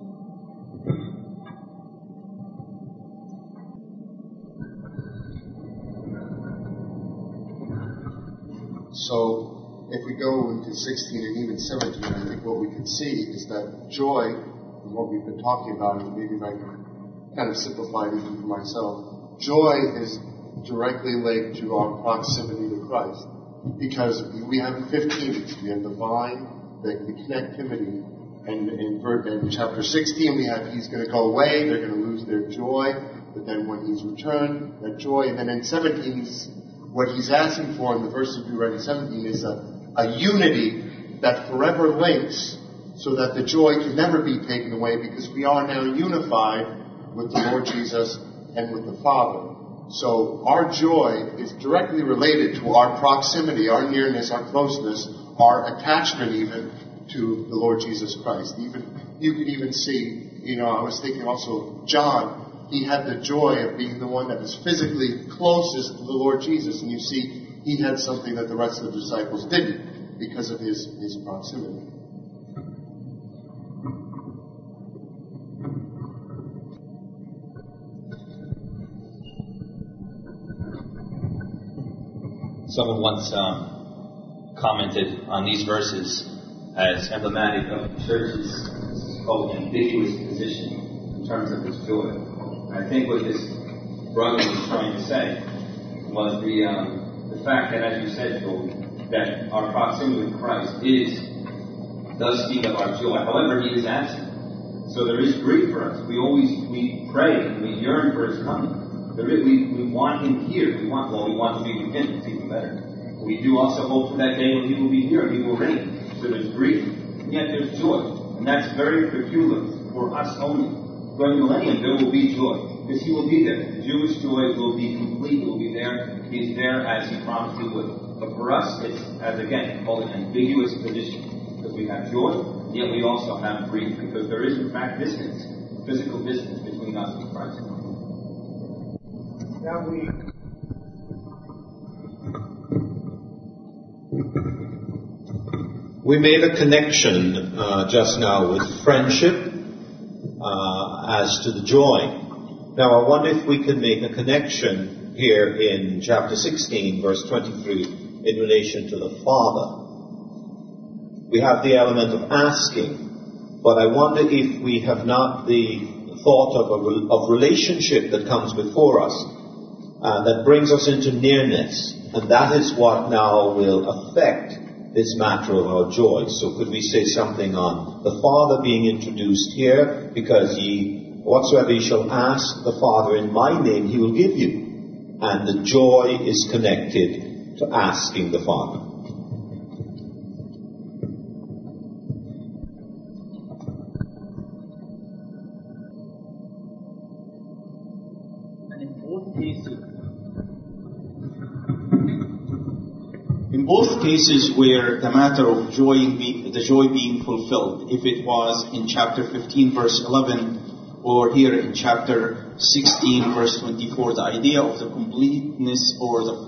So, if we go into sixteen and even seventeen, I think what we can see is that joy, and what we've been talking about, and maybe I can kind of simplify it even for myself, joy is directly linked to our proximity to Christ. Because we have fifteen, we have the vine, the, the connectivity, and in, in chapter sixteen we have he's going to go away, they're going to lose their joy, but then when he's returned, that joy, and then in seventeen, what he's asking for in the verses we read in seventeen is a, a unity that forever links, so that the joy can never be taken away, because we are now unified with the Lord Jesus and with the Father. So our joy is directly related to our proximity, our nearness, our closeness, our attachment even to the Lord Jesus Christ. Even you could even see, you know, I was thinking also John, he had the joy of being the one that was physically closest to the Lord Jesus, and you see he had something that the rest of the disciples didn't because of his, his proximity. Someone once um, commented on these verses as emblematic of the church's called ambiguous position in terms of its joy. And I think what this brother was trying to say was the um, the fact that, as you said, Joel, that our proximity with Christ is does speak of our joy. However, he is absent, so there is grief for us. We always we pray and we yearn for his coming. Is, we, we want him here. We want, well, we want to be with him. It's even better. We do also hope for that day when he will be here and he will reign. So there's grief, and yet there's joy. And that's very peculiar for us only. During the millennium, there will be joy, because he will be there. The Jewish joy will be complete. He will be there. He's there as he promised he would. But for us, it's, as again, called an ambiguous position. Because we have joy, and yet we also have grief. Because there is, in fact, distance, physical distance between us and Christ. Now we we made a connection uh, just now with friendship uh, as to the joy. Now I wonder if we can make a connection here in chapter sixteen, verse twenty-three, in relation to the Father. We have the element of asking, but I wonder if we have not the thought of a of relationship that comes before us. Uh, that brings us into nearness, and that is what now will affect this matter of our joy. So could we say something on the Father being introduced here, because ye, whatsoever ye shall ask the Father in my name, he will give you. And the joy is connected to asking the Father. And in both cases, In both cases where the matter of joy, be, the joy being fulfilled, if it was in chapter fifteen, verse eleven, or here in chapter sixteen, verse twenty-four, the idea of the completeness or the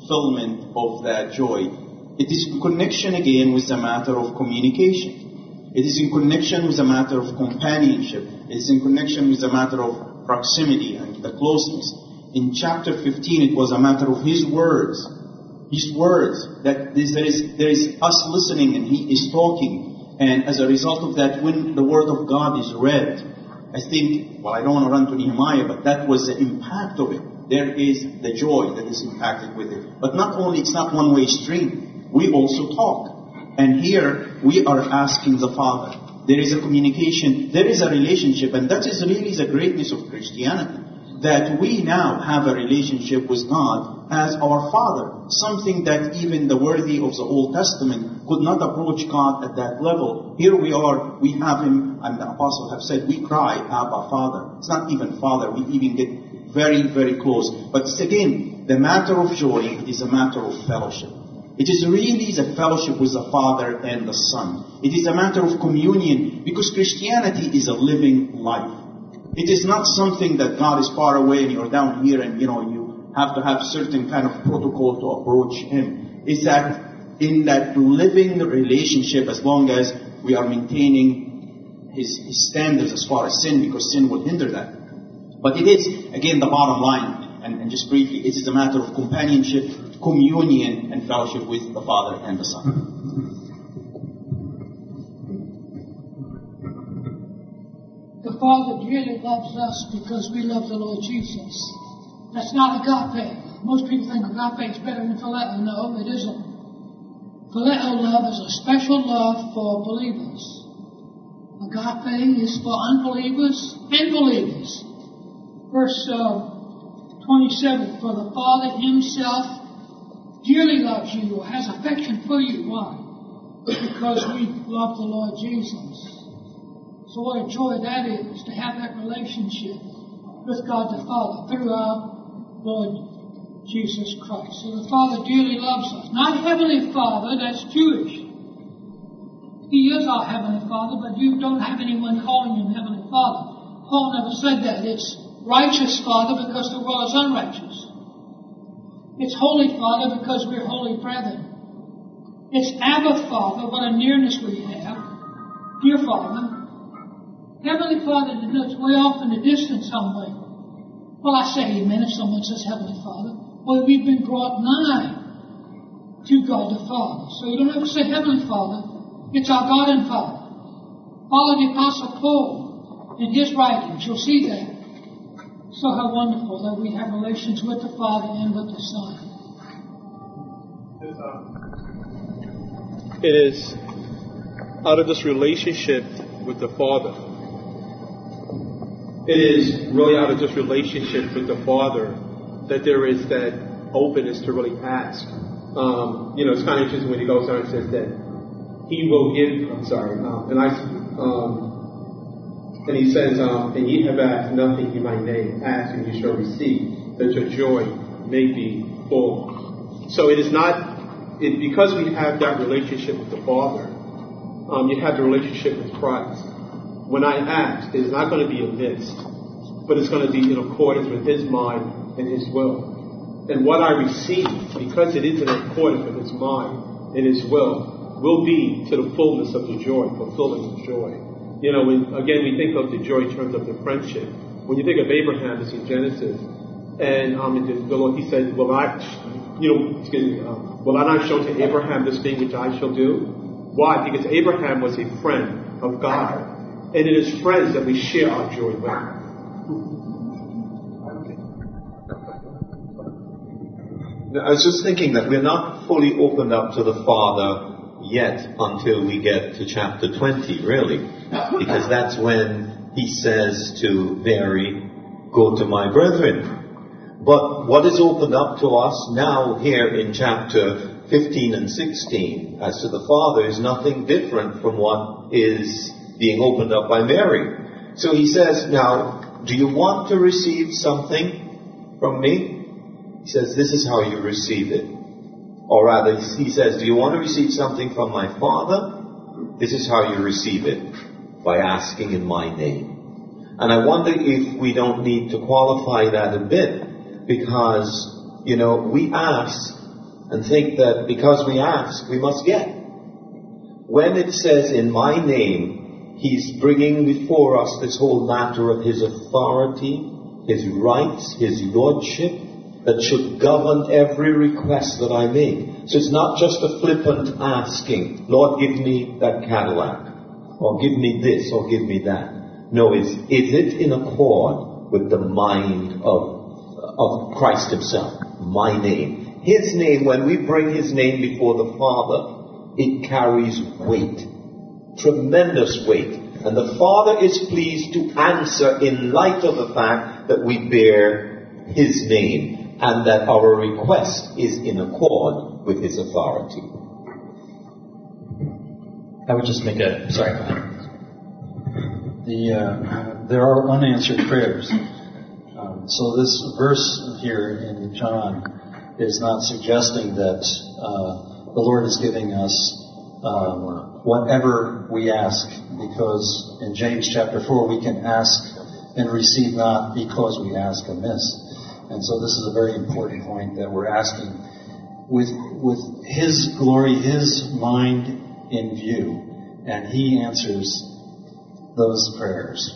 fulfillment of that joy, it is in connection again with the matter of communication. It is in connection with a matter of companionship. It is in connection with a matter of proximity and the closeness. In chapter fifteen, it was a matter of His words. His words. That there is, there is us listening and He is talking. And as a result of that, when the Word of God is read, I think, well, I don't want to run to Nehemiah, but that was the impact of it. There is the joy that is impacted with it. But not only, it's not one-way stream. We also talk. And here, we are asking the Father. There is a communication, there is a relationship, and that is really the greatness of Christianity. That we now have a relationship with God as our Father. Something that even the worthy of the Old Testament could not approach God at that level. Here we are, we have Him, and the apostles have said, we cry, Abba, Father. It's not even Father, we even get very, very close. But it's again, the matter of joy, it is a matter of fellowship. It is really the fellowship with the Father and the Son. It is a matter of communion, because Christianity is a living life. It is not something that God is far away and you're down here and, you know, you have to have certain kind of protocol to approach Him. It's that in that living relationship, as long as we are maintaining His, His standards as far as sin, because sin will hinder that. But it is, again, the bottom line, and, and just briefly, it is a matter of companionship, communion, and fellowship with the Father and the Son. The Father dearly loves us because we love the Lord Jesus. That's not agape. Most people think agape is better than phileo. No, it isn't. Phileo love is a special love for believers. Agape is for unbelievers and believers. Verse uh, twenty-seven, for the Father Himself dearly loves you, or has affection for you. Why? Because we love the Lord Jesus. So what a joy that is, to have that relationship with God the Father through our Lord Jesus Christ. So the Father dearly loves us. Not Heavenly Father, that's Jewish. He is our Heavenly Father, but you don't have anyone calling Him Heavenly Father. Paul never said that. It's righteous Father because the world is unrighteous. It's Holy Father because we're holy brethren. It's Abba Father, what a nearness we have. Dear Father. Heavenly Father is way off in the distance somewhere. Well, I say amen if someone says Heavenly Father. Well, we've been brought nigh to God the Father. So you don't have to say Heavenly Father. It's our God and Father. Follow the Apostle Paul in his writings. You'll see that. So how wonderful that we have relations with the Father and with the Son. It is out of this relationship with the Father. It is really out of this relationship with the Father that there is that openness to really ask. Um, you know, it's kind of interesting when he goes on and says that He will give. I'm sorry, um, and I. Um, And He says, um, and ye have asked nothing in my name, ask and you shall receive, that your joy may be full. So it is not, it, because we have that relationship with the Father, um, you have the relationship with Christ. When I ask, it is not going to be amiss, but it's going to be in accordance with His mind and His will. And what I receive, because it is in accordance with His mind and His will, will be to the fullness of the joy, fulfilling the joy. You know, when, again, we think of the joy in terms of the friendship. When you think of Abraham, it's in Genesis, and um, in the Lord, He said, "Will I, you know, excuse me, uh, will I not show to Abraham this thing which I shall do?" Why? Because Abraham was a friend of God, and it is friends that we share our joy with. I was just thinking that we're not fully opened up to the Father yet until we get to chapter twenty, really. Because that's when He says to Mary, go to my brethren. But what is opened up to us now here in chapter fifteen and sixteen as to the Father is nothing different from what is being opened up by Mary. So He says, now, do you want to receive something from me? He says, this is how you receive it. Or rather, He says, do you want to receive something from my Father? This is how you receive it, by asking in my name. And I wonder if we don't need to qualify that a bit, because, you know, we ask and think that because we ask, we must get. when it says in my name, he's bringing before us this whole matter of his authority, his rights, his lordship, that should govern every request that I make. So it's not just a flippant asking, Lord, give me that Cadillac, or give me this, or give me that. No, it's, is it in accord with the mind of, of Christ himself? My name. His name, when we bring his name before the Father, it carries weight. Tremendous weight. And the Father is pleased to answer in light of the fact that we bear his name, and that our request is in accord with his authority. I would just make a... Sorry, go ahead. The, uh, there are unanswered prayers. Um, so this verse here in John is not suggesting that uh, the Lord is giving us um, whatever we ask, because in James chapter four we can ask and receive not because we ask amiss. And so this is a very important point, that we're asking with with his glory, his mind in view, and he answers those prayers.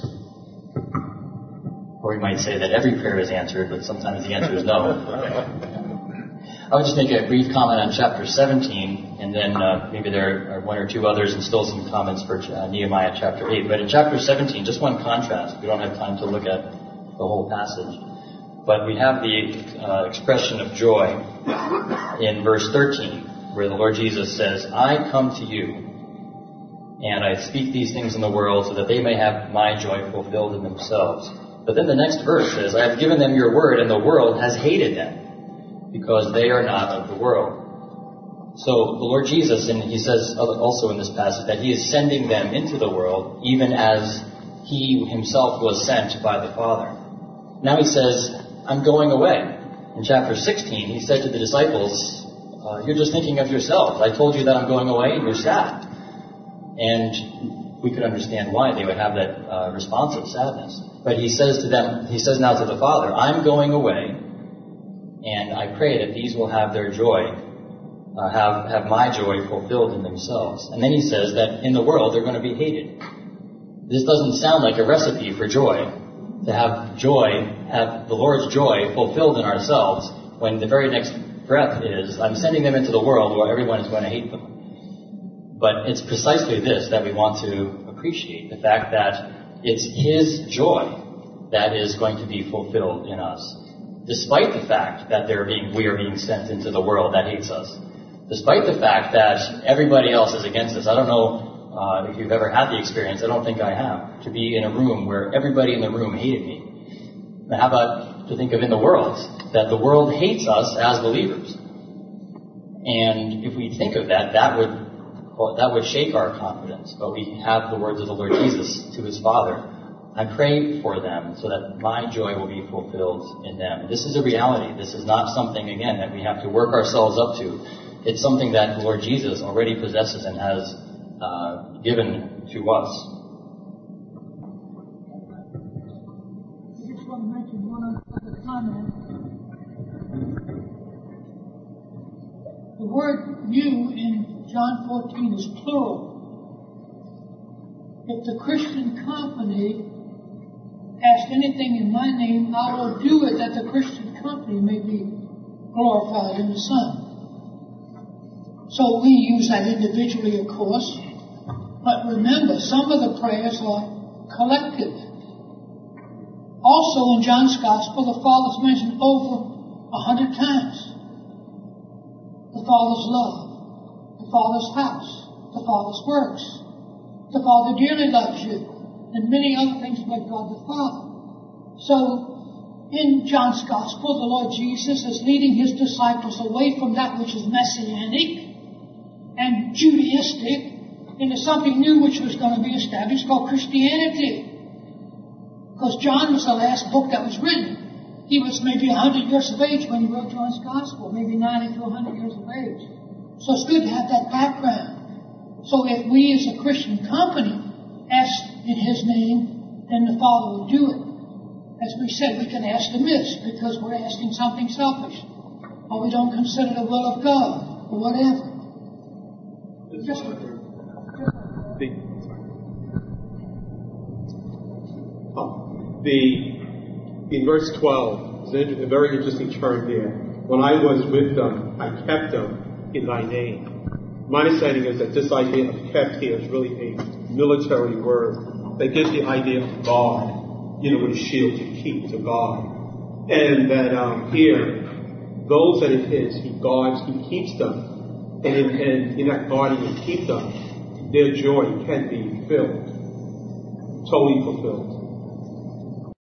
Or we might say that every prayer is answered, but sometimes the answer is no. I would just make a brief comment on chapter seventeen, and then uh, maybe there are one or two others, and still some comments for uh, Nehemiah chapter eight. But in chapter seventeen, just one contrast. We don't have time to look at the whole passage. But we have the uh, expression of joy in verse thirteen, where the Lord Jesus says, I come to you, and I speak these things in the world so that they may have my joy fulfilled in themselves. But then the next verse says, I have given them your word, and the world has hated them, because they are not of the world. So the Lord Jesus, and he says also in this passage, that he is sending them into the world, even as he himself was sent by the Father. Now he says, I'm going away. In chapter sixteen, he said to the disciples, uh, you're just thinking of yourselves. I told you that I'm going away and you're sad. And we could understand why they would have that uh, response of sadness. But he says to them, he says now to the Father, I'm going away, and I pray that these will have their joy, uh, have, have my joy fulfilled in themselves. And then he says that in the world they're going to be hated. This doesn't sound like a recipe for joy. To have joy, have the Lord's joy fulfilled in ourselves, when the very next breath is, I'm sending them into the world where everyone is going to hate them. But it's precisely this that we want to appreciate, the fact that it's his joy that is going to be fulfilled in us, despite the fact that they're being, we are being sent into the world that hates us, despite the fact that everybody else is against us. I don't know Uh, if you've ever had the experience, I don't think I have, to be in a room where everybody in the room hated me. Now, how about to think of in the world, that the world hates us as believers? And if we think of that, that would well, that would shake our confidence. But we have the words of the Lord Jesus to his Father. I pray for them so that my joy will be fulfilled in them. This is a reality. This is not something, again, that we have to work ourselves up to. It's something that the Lord Jesus already possesses and has Uh, given to us. I just want to mention one other comment. The word you in John fourteen is plural. If the Christian company asks anything in my name, I will do it that the Christian company may be glorified in the Son. So we use that individually, of course. But remember, some of the prayers are collective. Also in John's Gospel, the Father's mentioned over a hundred times. The Father's love, the Father's house, the Father's works. The Father dearly loves you, and many other things about God the Father. So, in John's Gospel, the Lord Jesus is leading his disciples away from that which is messianic and Judaistic into something new which was going to be established called Christianity. Because John was the last book that was written. He was maybe one hundred years of age when he wrote John's Gospel, maybe ninety to one hundred years of age. So it's good to have that background. So if we as a Christian company ask in his name, then the Father will do it. As we said, we can ask amiss because we're asking something selfish, or we don't consider the will of God, or whatever. Just the, oh, the in verse twelve, there's a very interesting term there. When I was with them, I kept them in thy name. My understanding is that this idea of kept here is really a military word that gives the idea of guard, you know, with a shield to keep, to guard. And that um, here, those that it is, he guards, he keeps them. And in, and in that guarding and keep them, their joy can be filled, totally fulfilled.